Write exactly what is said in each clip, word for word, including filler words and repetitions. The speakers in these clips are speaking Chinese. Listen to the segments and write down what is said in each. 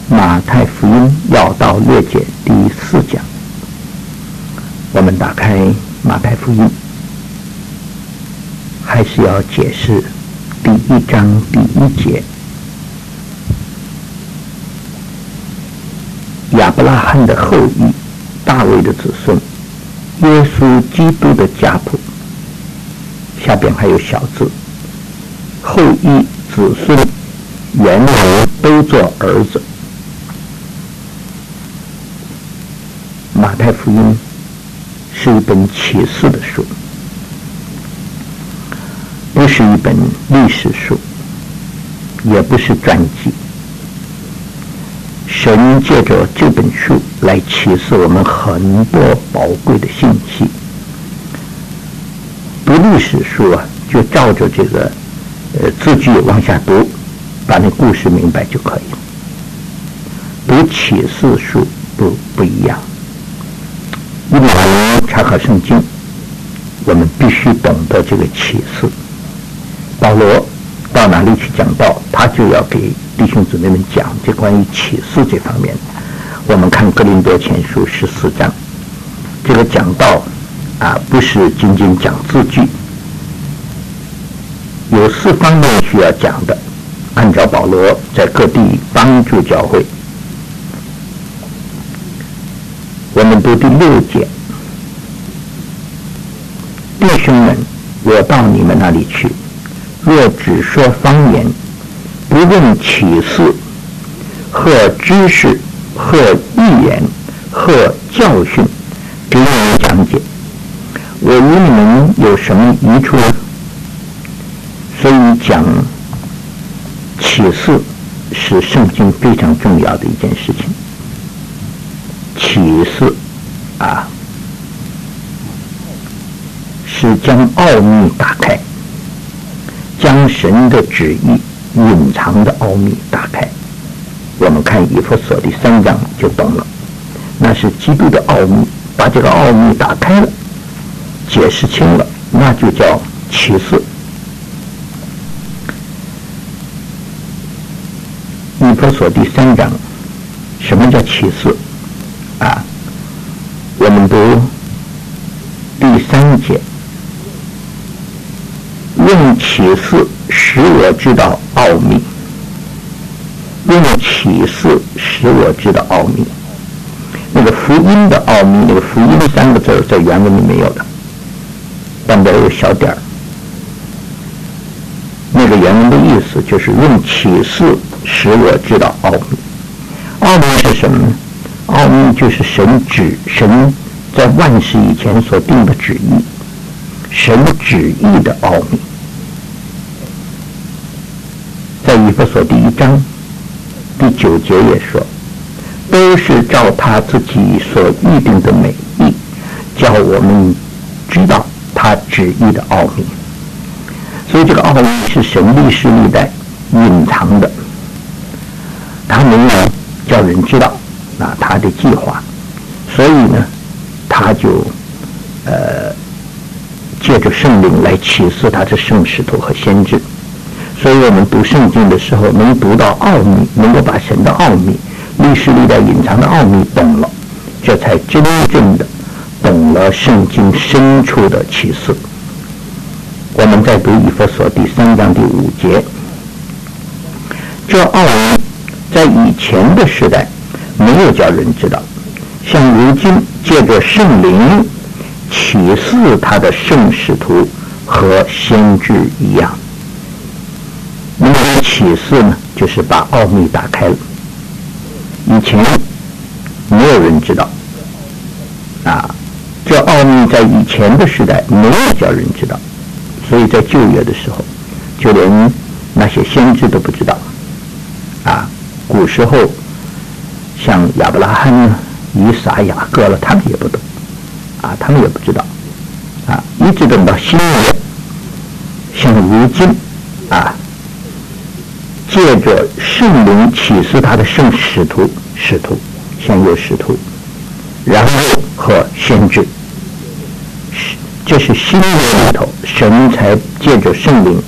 马太福音要道略解第四讲。我们打开马太福音，还是要解释第一章第一节，亚伯拉罕的后裔，大卫的子孙，耶稣基督的家谱。下边还有小字，后裔子孙原来都做儿子。马太福音是一本启示的书，不是一本历史书，也不是传记。神借着这本书来启示我们很多宝贵的信息。读历史书啊，就照着这个呃字句往下读，把那故事明白就可以了。读启示书不不一样。因为查考圣经，我们必须懂得这个启示。保罗到哪里去讲道，他就要给弟兄姊妹们讲这关于启示这方面。我们看哥林多前书十四章，这个讲道啊，不是仅仅讲字句，有四方面需要讲的。按照保罗在各地帮助教会。我们读第六节，弟兄们，我到你们那里去，若只说方言，不论启示，或知识，或预言，或教训，给你们讲解，我与你们有什么益处呢？所以讲启示是圣经非常重要的一件事情。启示啊，是将奥秘打开，将神的旨意隐藏的奥秘打开。我们看以弗所第三章就懂了，那是基督的奥秘，把这个奥秘打开了，解释清了，那就叫启示。以弗所第三章，什么叫启示？啊，我们读第三节，用启示使我知道奥秘，用启示使我知道奥秘。那个福音的奥秘，那个福音三个字在原文里没有的，但这有小点儿。那个原文的意思就是用启示使我知道奥秘。奥秘是什么呢？奥秘就是神旨，神在万事以前所定的旨意，神旨意的奥秘。在以弗所第一章第九节也说，都是照他自己所预定的美意，叫我们知道他旨意的奥秘。所以这个奥秘是神历世历代隐藏的，他没有叫人知道啊，他的计划，所以呢，他就呃借着圣灵来启示他的圣使徒和先知。所以我们读圣经的时候，能读到奥秘，能够把神的奥秘、历史历代隐藏的奥秘懂了，这才真正的懂了圣经深处的启示。我们再读以弗所第三章第五节，这奥秘在以前的时代没有叫人知道，像如今借着圣灵启示他的圣使徒和先知一样。那么启示呢，就是把奥秘打开了，以前没有人知道啊，这奥秘在以前的时代没有叫人知道，所以在旧约的时候就连那些先知都不知道啊。古时候像亚伯拉罕呢、以撒、雅各了，他们也不懂啊，他们也不知道啊，一直等到新约，像如今啊，借着圣灵启示他的圣使徒，使徒先有使徒，然后和先知，这是新约里头神才借着圣灵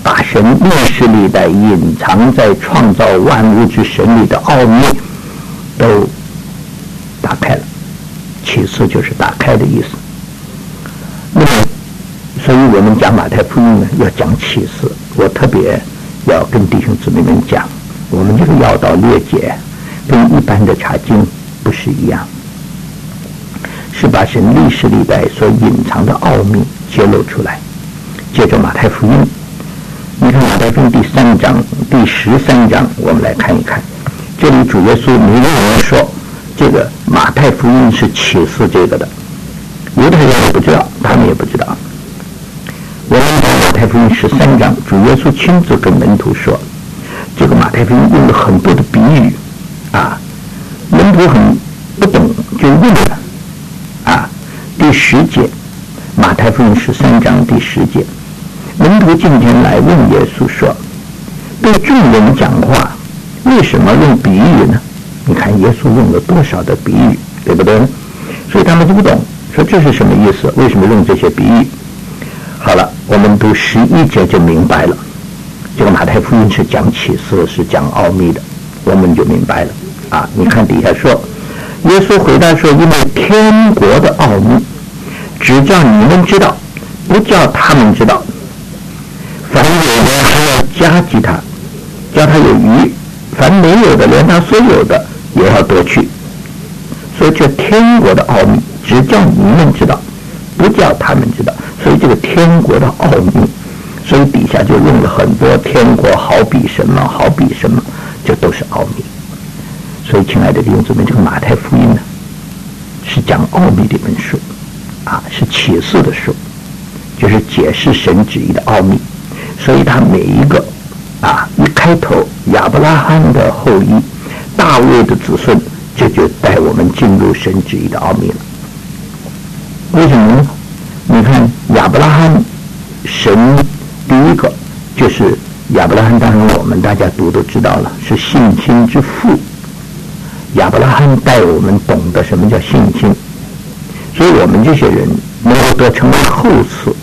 把神历史历代隐藏在创造万物之神里的奥秘都打开了。启示就是打开的意思。那么所以我们讲马太福音呢，要讲启示。我特别要跟弟兄姊妹们讲，我们这个要道略解跟一般的查经不是一样，是把神历史历代所隐藏的奥秘揭露出来。接着马太福音，你看马太福音第三章第十三章，我们来看一看。这里主耶稣没有人说这个马太福音是启示这个的，犹太人也不知道，他们也不知道。我们讲马太福音十三章，主耶稣亲自跟门徒说，这个马太福音用了很多的比喻啊，门徒很不懂就问了啊。第十节，马太福音十三章第十节，门徒今天来问耶稣说，对众人讲话为什么用比喻呢？你看耶稣用了多少的比喻，对不对？所以他们就不懂，说这是什么意思，为什么用这些比喻。好了，我们读十一节就明白了。这个马太福音是讲启示，是讲奥秘的，我们就明白了啊。你看底下说，耶稣回答说，因为天国的奥秘只叫你们知道，不叫他们知道。凡有的还要加给他，叫他有余；凡没有的，连他所有的也要夺去。所以这天国的奥秘只叫你们知道，不叫他们知道。所以这个天国的奥秘，所以底下就用了很多天国好比什么好比什么，这都是奥秘。所以亲爱的弟兄姊妹，这个马太福音呢是讲奥秘的一本书啊，是启示的书，就是解释神旨意的奥秘。所以他每一个啊一开头亚伯拉罕的后裔，大卫的子孙，这就带我们进入神旨意的奥秘了。为什么呢？你看亚伯拉罕，神第一个就是亚伯拉罕，当然我们大家读都知道了，是信心之父。亚伯拉罕带我们懂得什么叫信心，所以我们这些人能够得成为后嗣，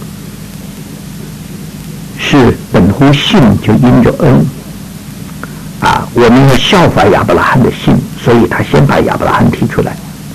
是本乎信就因着恩啊。我们要效法亚伯拉罕的信，所以他先把亚伯拉罕提出来。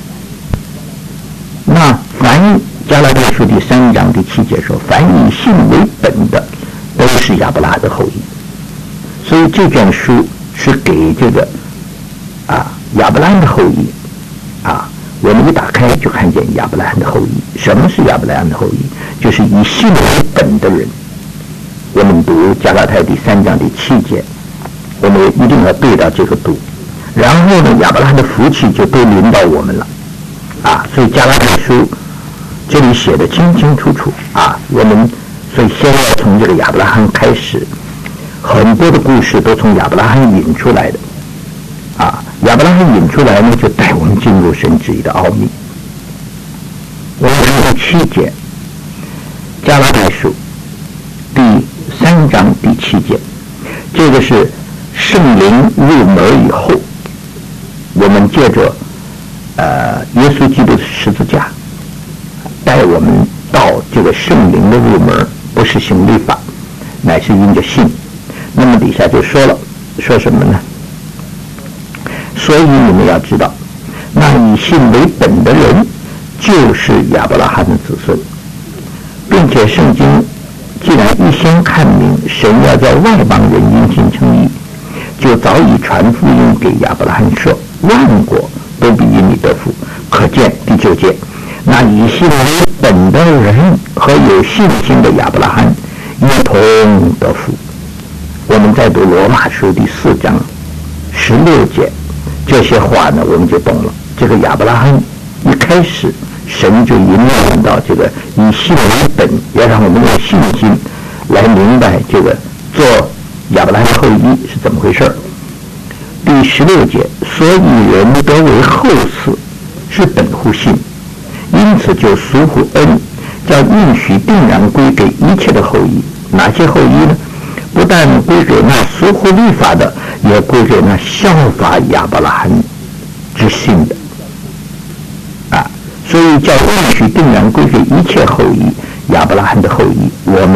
那凡加拉太书第三章第七节说，凡以信为本的都是亚伯拉罕的后裔。所以这卷书是给这个啊亚伯拉罕的后裔啊。我们一打开就看见亚伯拉罕的后裔。什么是亚伯拉罕的后裔？就是以信为本的人。我们读加拉太第三章第七节，我们一定要对到这个读，然后呢，亚伯拉罕的福气就都临到我们了啊。所以加拉太书这里写的清清楚楚啊。我们所以先要从这个亚伯拉罕开始，很多的故事都从亚伯拉罕引出来的啊。亚伯拉罕引出来呢，就带我们进入神旨意的奥秘。我们看第七节，加拉太书第三章第七节，这个是圣灵入门以后，我们借着呃耶稣基督的十字架带我们到这个圣灵的入门，不是行律法，乃是因着信。那么底下就说了，说什么呢？所以你们要知道，那以信为本的人就是亚伯拉罕的子孙，并且圣经既然预先看明神要叫外邦人因信称义，就早已传福音给亚伯拉罕说，万国都必因你得福。可见第九节，那以信为本的人和有信心的亚伯拉罕一同得福。我们再读罗马书第四章十六节，这些话呢我们就懂了。这个亚伯拉罕一开始神就引导我们到这个以信为本，要让我们有信心来明白这个做亚伯拉罕后裔是怎么回事。第十六节，所以人得为后嗣是本乎信，因此就属乎恩，叫应许定然归给一切的后裔。哪些后裔呢？不但归给那属乎律法的，也归给那效法亚伯拉罕之信的啊。所以叫应许定然归给一切后裔，亚伯拉罕的后裔，我们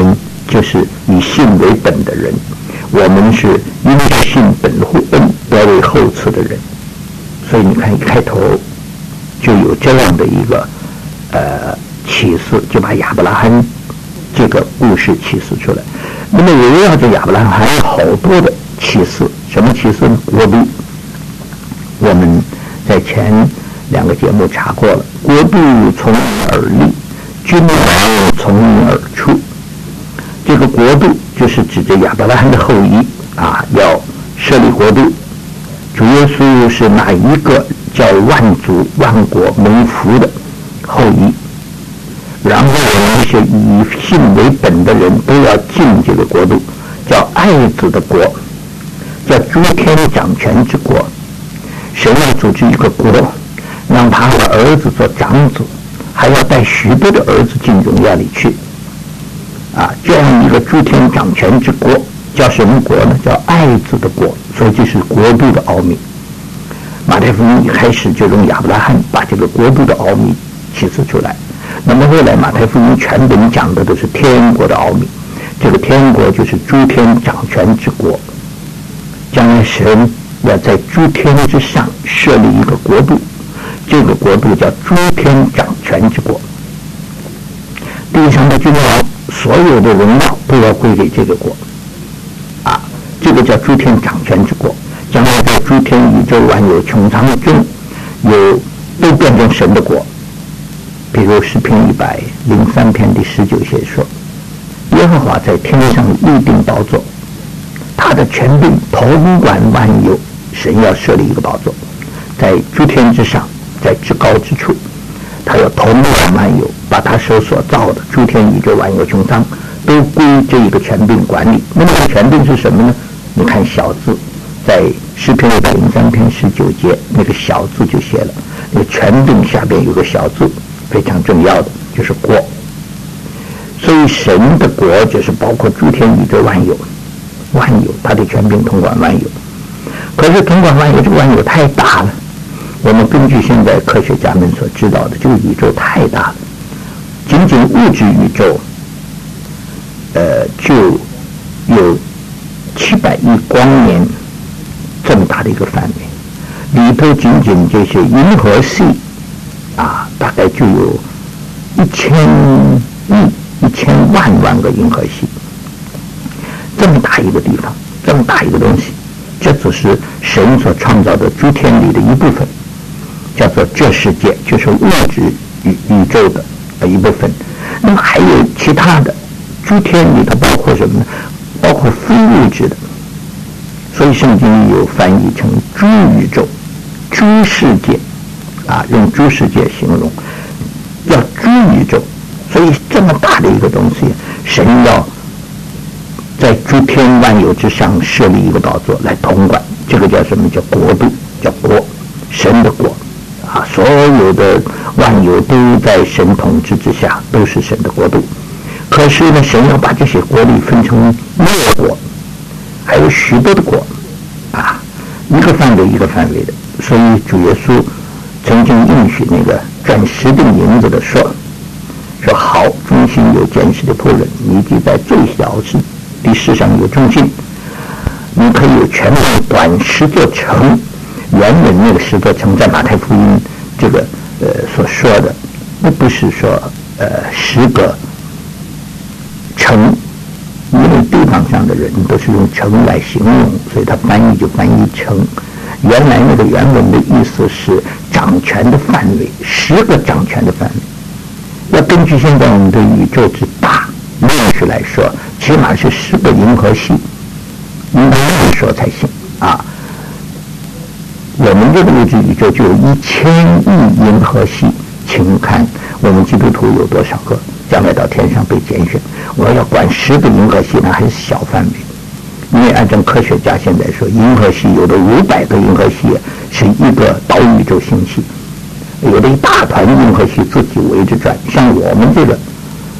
就是以信为本的人，我们是因着信本乎恩得为后赐的人。所以你看一开头就有这样的一个呃启示，就把亚伯拉罕这个故事启示出来。那么围绕着亚伯拉罕还有好多的启示，什么启示呢？国度，我们在前两个节目查过了，国度从你而立，君王从你而出。这个国度就是指着亚伯拉罕的后裔啊，要设立国度。主耶稣是那一个叫万族万国蒙福的后裔，然后我们这些以信为本的人都要进这个国度，叫爱子的国，叫诸天掌权之国。神要组织一个国，让他的儿子做长子，还要带许多的儿子进荣耀里去啊，这样一个诸天掌权之国叫什么国呢？叫爱子的国。所以这是国度的奥秘。马太福音一开始就用亚伯拉罕把这个国度的奥秘启示出来。那么后来马太福音全本讲的都是天国的奥秘，这个天国就是诸天掌权之国。将来神要在诸天之上设立一个国度，这个国度叫诸天掌权之国。地上的君王所有的荣耀都要归给这个国啊，这个叫诸天掌权之国。将来在诸天宇宙万有穹苍中有都变成神的国。比如诗篇一百零三篇第十九节说，耶和华在天上立定宝座，他的权柄统管万有。神要设立一个宝座在诸天之上，在至高之处，他要统管万有，把他手所造的诸天宇宙万有穹苍都归这一个权柄管理。那么这个权柄是什么呢？你看小字在诗篇一百零三篇十九节那个小字就写了，那个权柄下边有个小字非常重要的，就是国。所以神的国就是包括诸天宇宙万有万有，他的权柄统管万有。可是统管万有，这个万有太大了，我们根据现在科学家们所知道的，这个宇宙太大了，仅仅物质宇宙呃就有七百亿光年这么大的一个范围，里头仅仅这些银河系啊，大概就有一千亿一千万万个银河系，这么大一个地方，这么大一个东西，这只是神所创造的诸天里的一部分，叫做这世界，就是物质宇宇宙的一部分。那么还有其他的诸天里头包括什么呢？包括非物质的。所以圣经有翻译成诸宇宙、诸世界啊，用诸世界形容，叫诸宇宙。所以这么大的一个东西，神要在诸天万有之上设立一个宝座来统管，这个叫什么？叫国度，叫国，神的国啊！所有的万有都在神统治之下，都是神的国度。可是呢，神要把这些国力分成六国，还有许多的国啊，一个范围一个范围的。所以主耶稣曾经应许那个赚十锭银子的说说好，忠心有见识的仆人，你既在最小事的事上有忠心，你可以有权柄短十座城。原文那个十座城在马太福音这个呃所说的，那不是说呃十个城，因为地方上的人都是用城来形容，所以他翻译就翻译城。原来那个原文的意思是掌权的范围，十个掌权的范围。要根据现在我们的宇宙之大认识来说，起码是十个银河系，应该这么说才行啊。我们这个物质宇宙就有一千亿银河系，请看我们基督徒有多少个将来到天上被拣选。我要管十个银河系呢，还是小范围？因为按照科学家现在说，银河系有的五百个银河系是一个岛宇宙星系，有的一大团银河系自己围着转。像我们这个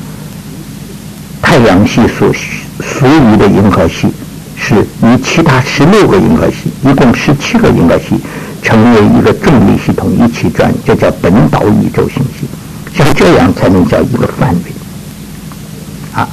太阳系所属于的银河系，是与其他十六个银河系，一共十七个银河系成为一个重力系统一起转，就叫本岛宇宙星系。像这样才能叫一个范围啊。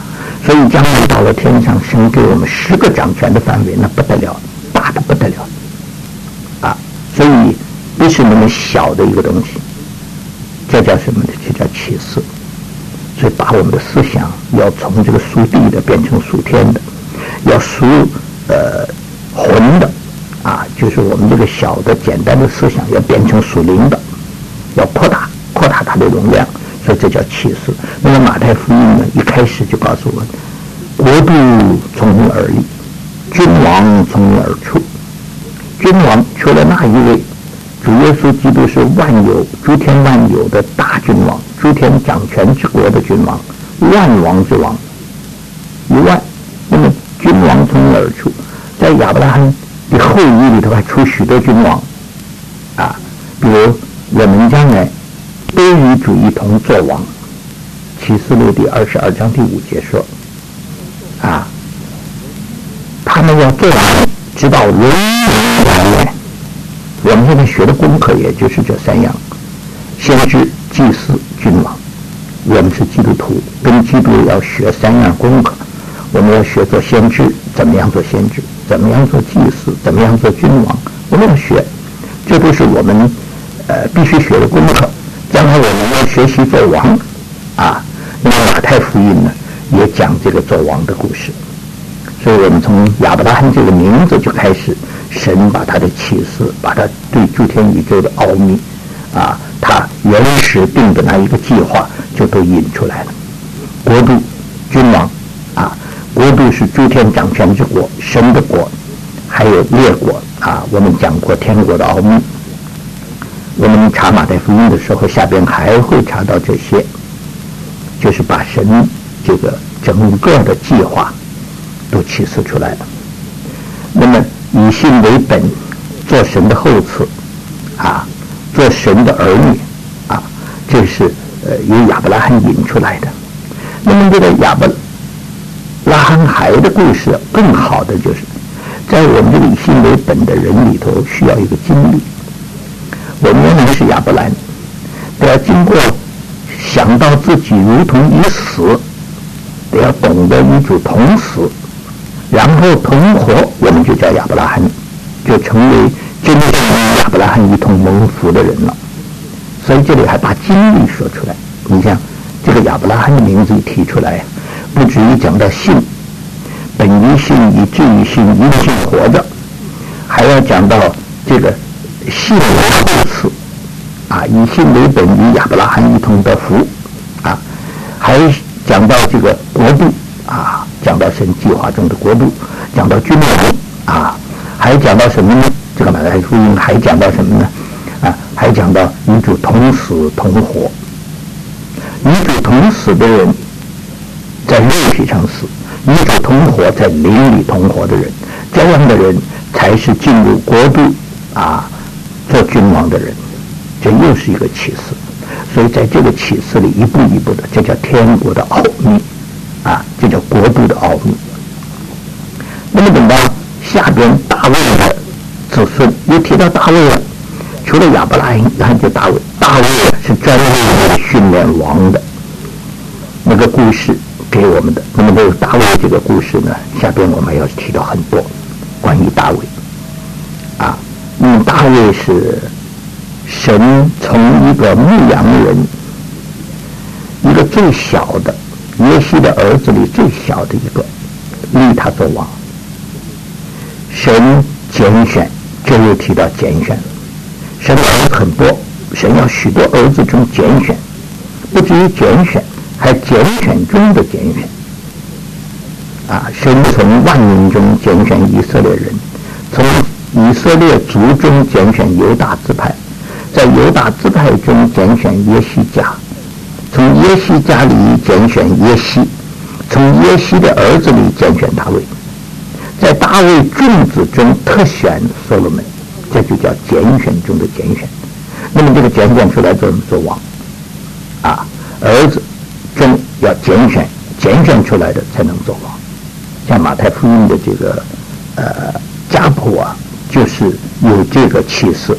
所以将来到了天上，神给我们十个掌权的范围，那不得了，大的不得了啊！所以不是那么小的一个东西，这叫什么呢？这叫启示。所以把我们的思想要从这个属地的变成属天的，要属呃魂的啊，就是我们这个小的简单的思想要变成属灵的，要扩大扩大它的容量。所以这叫启示。那么马太福音呢，一开始就告诉我们，国度从你而立，君王从你而出。君王除了那一位，主耶稣基督是万有诸天万有的大君王，诸天掌权之国的君王，万王之王以外，那么君王从你而出，在亚伯拉罕的后裔里头还出许多君王啊，比如我们将来都与主一同作王。启示录第二十二章第五节说啊，他们要作王直到永远来源。我们现在学的功课也就是这三样：先知、祭司、君王。我们是基督徒，跟基督要学三样功课。我们要学做先知，怎么样做先知，怎么样做祭司，怎么样做君王，我们要学，这都是我们呃必须学的功课。将来我们要学习做王啊。那么马太福音呢，也讲这个做王的故事。所以我们从亚伯拉罕这个名字就开始，神把他的启示，把他对诸天宇宙的奥秘啊，他原始定的那一个计划就都引出来了。国度、君王啊，国度是诸天掌权之国，神的国，还有列国啊。我们讲过天国的奥秘，我们查马太福音的时候，下边还会查到这些，就是把神这个整个的计划都启示出来了。那么以信为本，做神的后嗣啊，做神的儿女啊，这是呃由亚伯拉罕引出来的。那么这个亚伯拉罕孩的故事更好的就是，在我们这个以信为本的人里头，需要一个经历。我们原来是亚伯兰，得要经过想到自己如同已死，得要懂得与主同死，然后同活，我们就叫亚伯拉罕，就成为真正与亚伯拉罕一同蒙福的人了。所以这里还把经历说出来。你像这个亚伯拉罕的名字一提出来，不止于讲到信，本于信，以至于信，因信活着，还要讲到这个信为后嗣啊，以信为本，与亚伯拉罕一同得福啊，还讲到这个国度啊，讲到神计划中的国度，讲到君王啊，还讲到什么呢？这个马太福音还讲到什么呢？啊，还讲到与主同死同活。与主同死的人在肉体上死，与主同活在灵里同活的人，这样的人才是进入国度啊做君王的人。这又是一个启示。所以在这个启示里一步一步的，这叫天国的奥秘啊，这叫国度的奥秘。那么等到下边大卫的子孙又提到大卫了，除了亚伯拉罕就大卫，大卫是专门为训练王的那个故事给我们的。那么这个大卫这个故事呢，下边我们要提到很多关于大卫啊。嗯，大卫是神从一个牧羊人，一个最小的耶西的儿子里最小的一个，立他做王。神拣选，这又提到拣选了。神的儿子很多，神要许多儿子中拣选，不至于拣选，还拣选中的拣选。啊，神从万民中拣选以色列人，从以色列族中拣选犹大支派，在犹大支派中拣选耶西家，从耶西家里拣选耶西，从耶西的儿子里拣选大卫，在大卫众子中特选所罗门，这就叫拣选中的拣选。那么这个拣选出来做做王啊，儿子中要拣选，拣选出来的才能做王。像马太福音的这个呃家谱啊，就是有这个启示。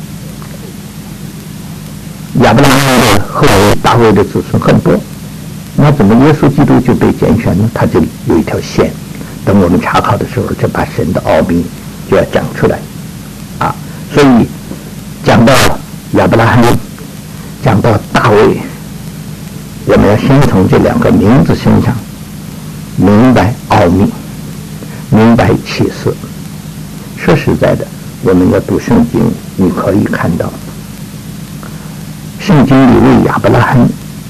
亚伯拉罕的后来大卫的子孙很多那怎么耶稣基督就被拣选呢？他这里有一条线，等我们查考的时候，就把神的奥秘就要讲出来啊。所以讲到亚伯拉罕，讲到大卫，我们要先从这两个名字身上明白奥秘，明白启示。说实在的，我们要读圣经，你可以看到圣经里为亚伯拉罕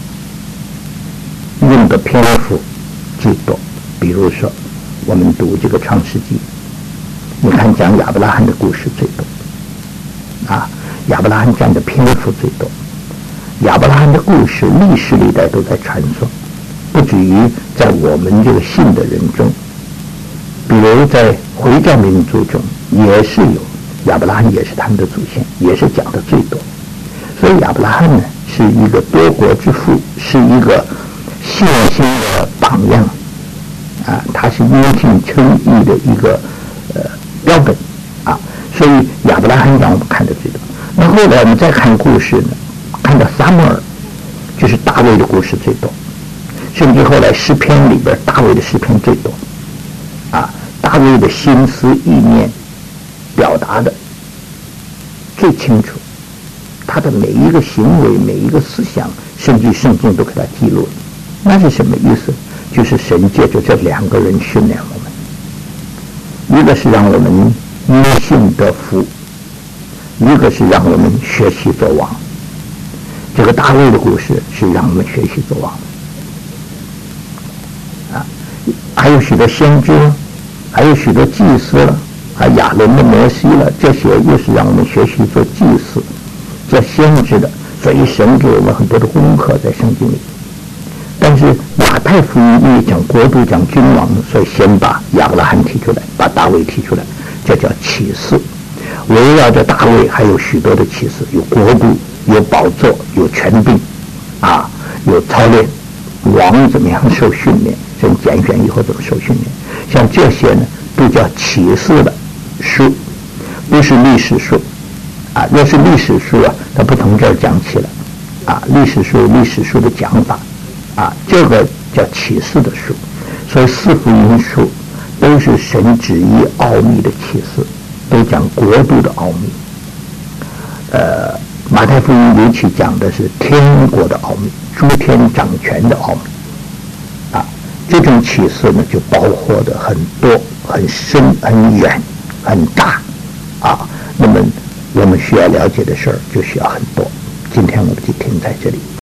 用的篇幅最多。比如说我们读这个创世纪，你看讲亚伯拉罕的故事最多啊，亚伯拉罕占的篇幅最多。亚伯拉罕的故事历史历代都在传说，不止于在我们这个信的人中，比如在回教民族中也是有亚伯拉罕，也是他们的祖先，也是讲的最多。所以亚伯拉罕呢是一个多国之父，是一个信心的榜样啊，他是因信称义的一个呃标本啊，所以亚伯拉罕让我们看得最多。那后来我们再看故事呢，看到撒母耳，就是大卫的故事最多，甚至后来诗篇里边大卫的诗篇最多啊，大卫的心思意念表达的最清楚，他的每一个行为每一个思想，甚至圣经都给他记录。那是什么意思？就是神借着这两个人训练我们，一个是让我们因信得福，一个是让我们学习做王。这个大卫的故事是让我们学习做王啊，还有许多先知，还有许多祭司了，还有亚伦的摩西了，这些又是让我们学习做祭司做先知的。所以神给我们很多的功课在圣经里。但是马太福音因为讲国度讲君王，所以先把亚伯拉罕提出来，把大卫提出来，这叫启示。围绕着大卫还有许多的启示，有国度，有宝座，有权柄啊，有操练，王怎么样受训练，神拣选以后怎么受训练，像这些呢都叫启示的书，不是历史书啊。若是历史书啊，它不从这儿讲起了啊，历史书历史书的讲法啊，这个叫启示的书。所以四福音书都是神旨意奥秘的启示，都讲国度的奥秘。呃，马太福音尤其讲的是天国的奥秘，诸天掌权的奥秘啊。这种启示呢，就包括的很多、很深、很远、很大啊。那么我们需要了解的事儿就需要很多。今天我们就停在这里。